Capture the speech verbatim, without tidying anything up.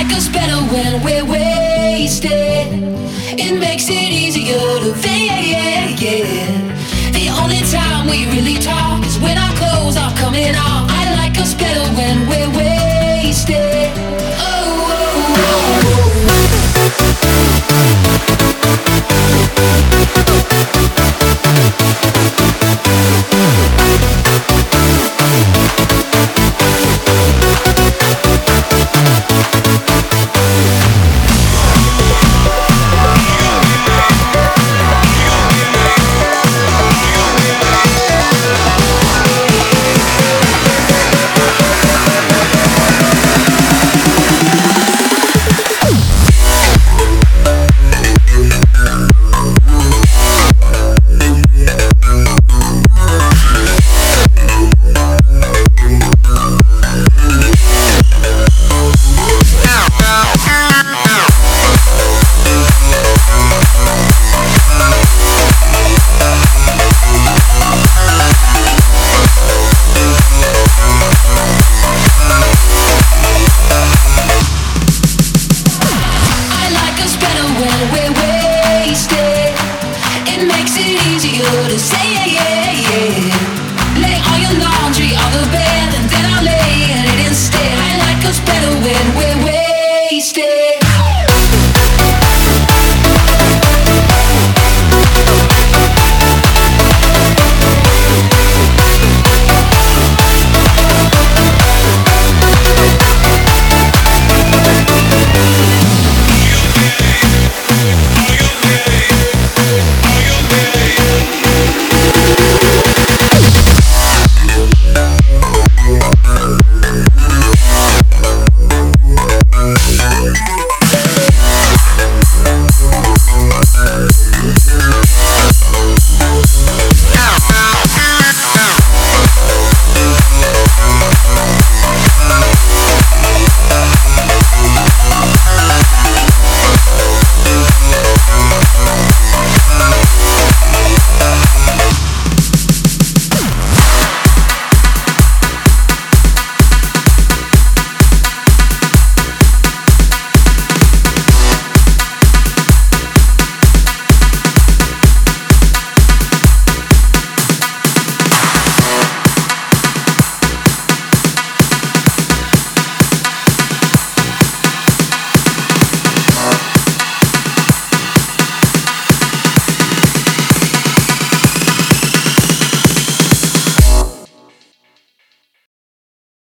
like us better when we're wasted. It makes it easier to fade. The only time we really talk is when our clothes are coming off. I like us better when we're wasted. Oh, oh, oh. To say yeah, yeah, yeah. Lay all your laundry on the bed and then I'll lay in it instead. I like us better when we're wasted.